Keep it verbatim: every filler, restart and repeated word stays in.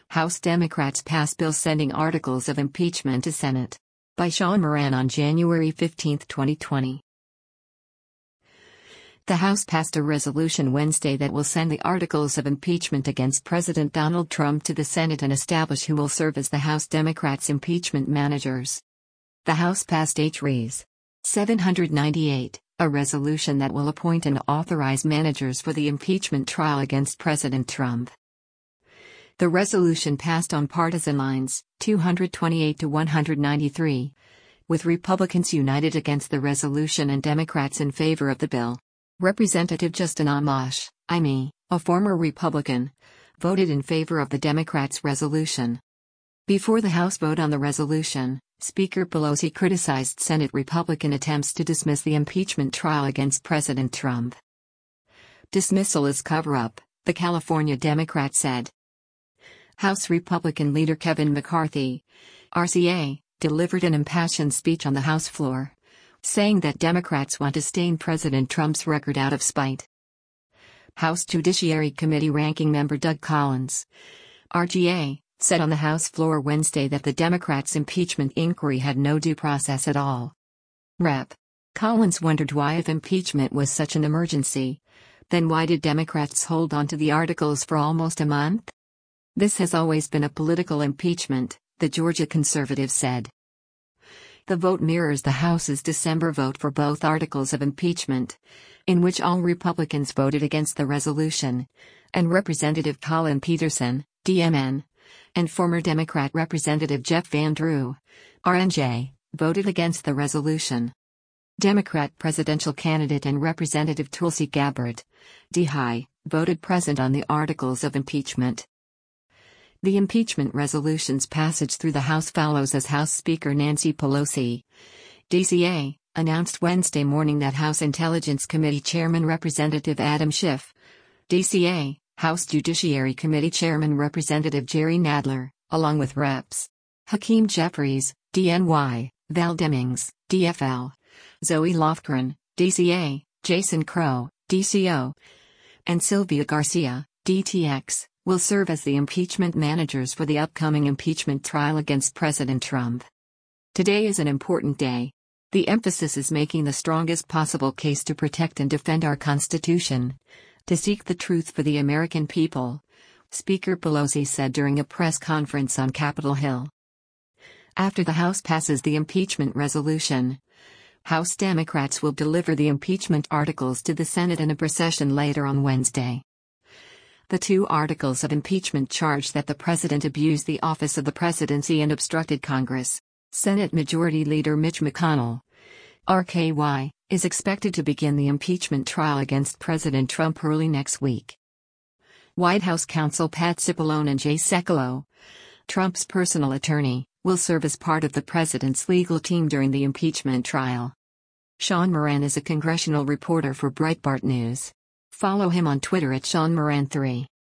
House Democrats pass bill sending articles of impeachment to Senate. By Sean Moran on January fifteenth, twenty twenty. The House passed a resolution Wednesday that will send the articles of impeachment against President Donald Trump to the Senate and establish who will serve as the House Democrats' impeachment managers. The House passed H R E S seven ninety-eight, a resolution that will appoint and authorize managers for the impeachment trial against President Trump. The resolution passed on partisan lines, two hundred twenty-eight to one hundred ninety-three, with Republicans united against the resolution and Democrats in favor of the bill. Representative Justin Amash, I M E, a former Republican, voted in favor of the Democrats' resolution. Before the House vote on the resolution, Speaker Pelosi criticized Senate Republican attempts to dismiss the impeachment trial against President Trump. Dismissal is cover-up, the California Democrat said. House Republican leader Kevin McCarthy, R C A, delivered an impassioned speech on the House floor, saying that Democrats want to stain President Trump's record out of spite. House Judiciary Committee Ranking Member Doug Collins, R G A, said on the House floor Wednesday that the Democrats' impeachment inquiry had no due process at all. Representative Collins wondered why, if impeachment was such an emergency, then why did Democrats hold on to the articles for almost a month? This has always been a political impeachment, the Georgia conservative said. The vote mirrors the House's December vote for both articles of impeachment, in which all Republicans voted against the resolution, and Representative Collin Peterson, D M N, and former Democrat Representative Jeff Van Drew, R N J, voted against the resolution. Democrat presidential candidate and Representative Tulsi Gabbard, D H I, voted present on the articles of impeachment. The impeachment resolution's passage through the House follows as House Speaker Nancy Pelosi, D C A, announced Wednesday morning that House Intelligence Committee Chairman Representative Adam Schiff, D C A, House Judiciary Committee Chairman Representative Jerry Nadler, along with Reps Hakeem Jeffries, D N Y, Val Demings, D F L, Zoe Lofgren, D C A, Jason Crow, D C O, and Sylvia Garcia, D T X, will serve as the impeachment managers for the upcoming impeachment trial against President Trump. Today is an important day. The emphasis is making the strongest possible case to protect and defend our Constitution, to seek the truth for the American people, Speaker Pelosi said during a press conference on Capitol Hill. After the House passes the impeachment resolution, House Democrats will deliver the impeachment articles to the Senate in a procession later on Wednesday. The two articles of impeachment charge that the president abused the office of the presidency and obstructed Congress. Senate Majority Leader Mitch McConnell, R K Y, is expected to begin the impeachment trial against President Trump early next week. White House counsel Pat Cipollone and Jay Sekulow, Trump's personal attorney, will serve as part of the president's legal team during the impeachment trial. Sean Moran is a congressional reporter for Breitbart News. Follow him on Twitter at Sean Moran three.